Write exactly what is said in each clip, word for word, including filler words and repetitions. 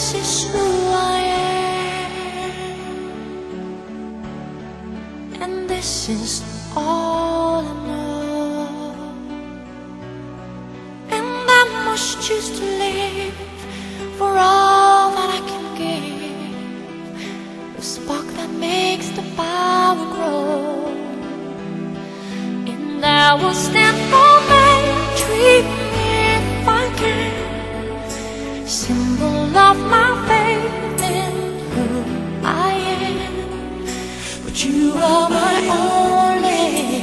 this is who I am, and this is all I know. And I must choose to live for all that I can give, the spark that makes the power grow. And I will stand for my dream if I can, symbol of my faith in who I am. But you are my only,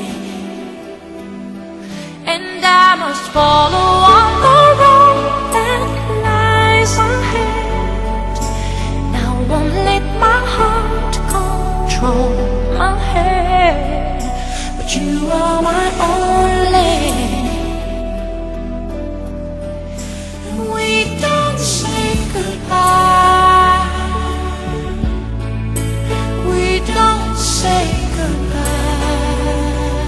and I must follow on the road that lies ahead. And I won't let my heart control my head. But you are my only. We don't say goodbye. We don't say goodbye.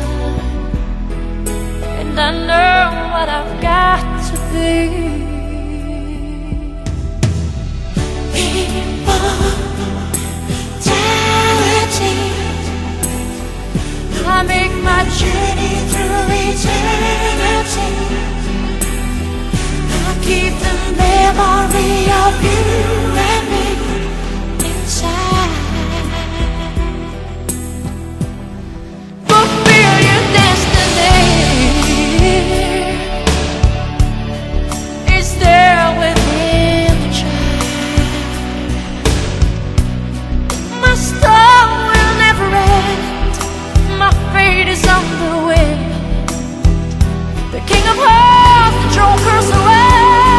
And I know what I've got to be. I make my journey through eternity. I keep the memory of you and me inside. Fulfill your destiny is there within the child. My story will never end. My fate is on the wind. The king of hearts, the joker's away.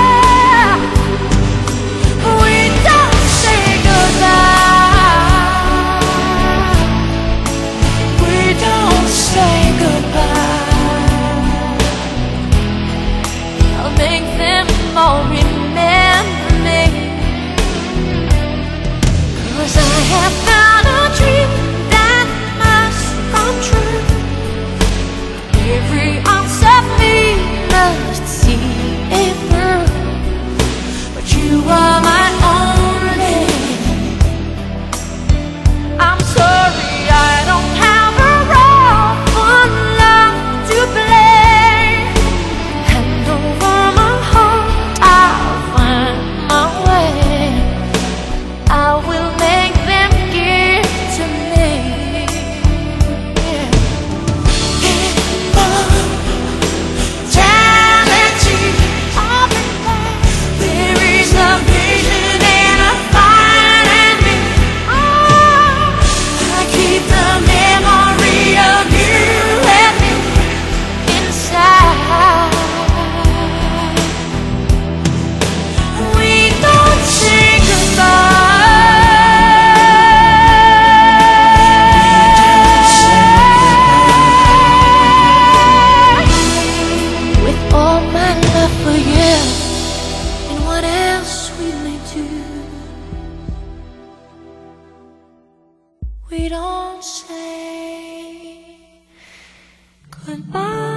We don't say goodbye. We don't say goodbye. I'll make them all remember me, 'cause I have found a dream that must come true. Every ounce of me must see it through. But you are my only. I'm sorry I don't have a role for love to play. Hand over my heart, I'll find my way. I will make them give to me. We don't say goodbye.